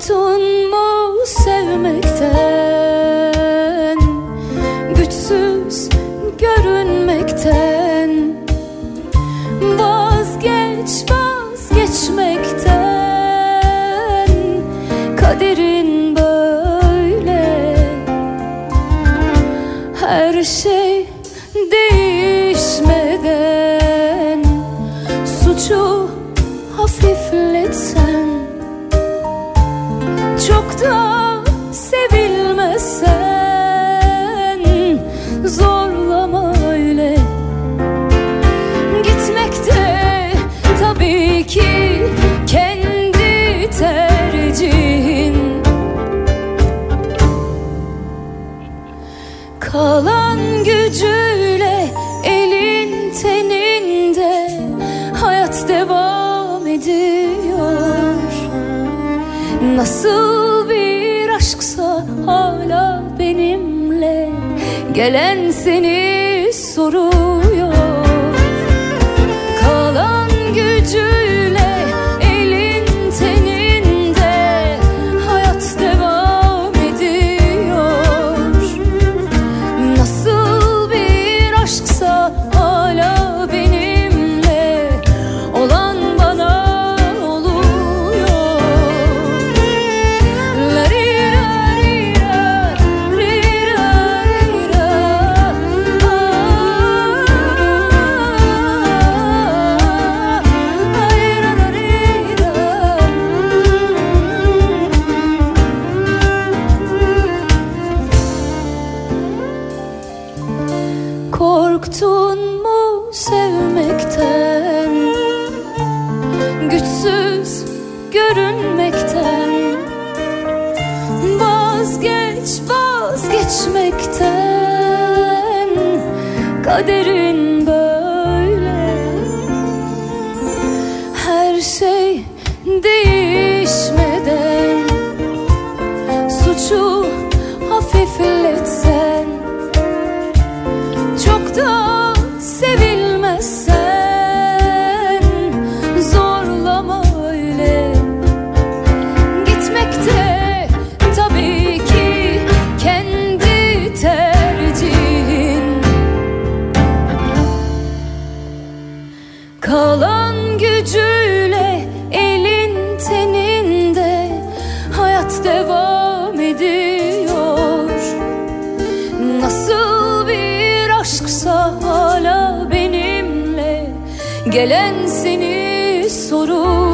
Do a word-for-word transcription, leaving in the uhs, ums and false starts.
Korktun mu sevmekten, güçsüz görünmekten? Vazgeç vazgeçmekten, kaderin böyle. Her şey değişmeden suçu hafifletsen, çok da sevilmesen, zorlama öyle. Gitmekte tabii ki kendi tercihin. Kalan gücüyle elin teninde hayat devam ediyor. Nasıl bir aşksa hala benimle, gelen seni soruyor. Kalan gücüyle elin teninde hayat devam ediyor. Nasıl bir aşksa hala benimle, olan bana oluyor. La rira rira rira rira, korktun mu sevmekten, güçsüz görünmekten? Vazgeç vazgeçmekten, kaderin böyle. Her şey değişmeden suçu hafifletsen, çok da sevilmezsen, zorlama öyle. Gitmekte tabii ki kendi tercihin. Kalan gücüyle elin teninde hayat devam ediyor. Nasıl bir aşksa hala benimle, gelen seni soruyor.